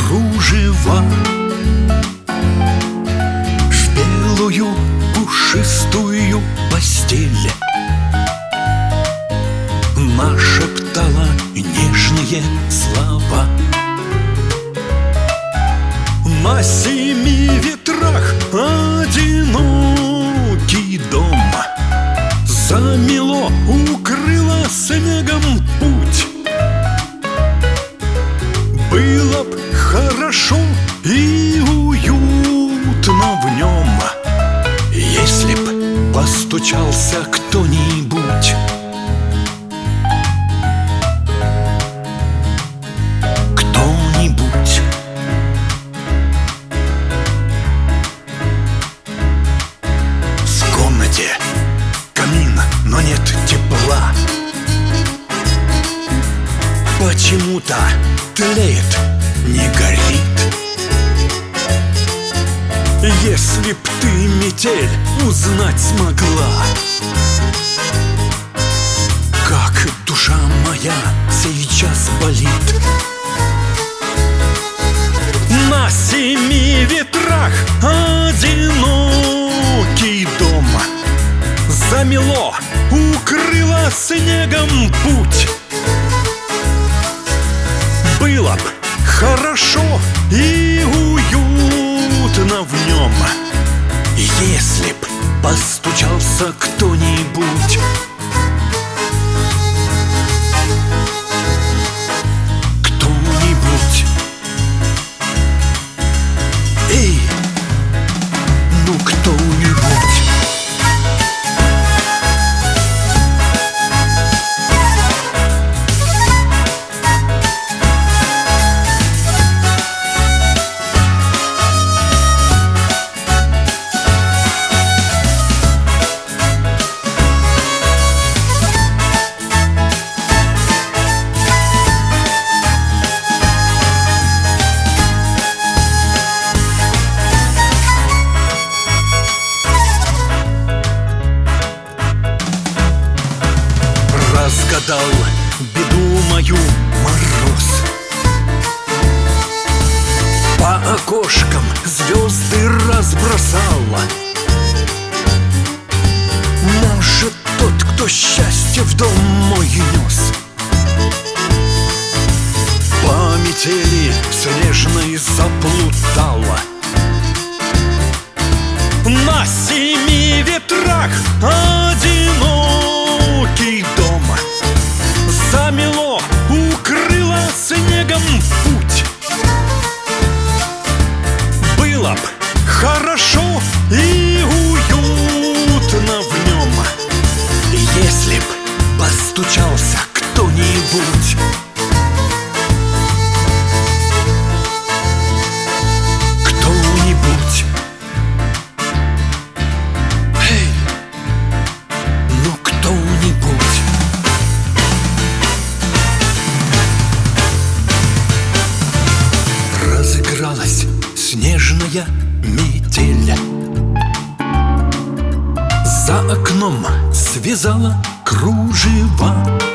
кружева в белую пушистую постель нашептала нежные слова. На семи ветрах одинокий дом замело, укрыло снегом путь. Было б хорошо и уютно в нем, если б постучался кто-нибудь. Кто-нибудь. В комнате камин, но нет тепла. Почему-то тлеет, не горит. Если б ты, метель, узнать смогла, как душа моя сейчас болит. На семи ветрах одинокий дом замело, укрыло снегом путь. Было б хорошо и уютно в нем, если б постучался кто-нибудь. Кто-нибудь. Эй, ну кто-нибудь. Разгадал беду мою мороз. По окошкам звезды разбросала. Может, тот, кто счастье в дом мой нес, по метели снежной заплутала. На семи ветрах одинокий дом замело, укрыло снегом путь. Было б хорошо и уютно в нем, если б постучался кто-нибудь. Кто-нибудь. Эй, ну кто-нибудь. Разыгралась снежная метель, за окном связала кружева.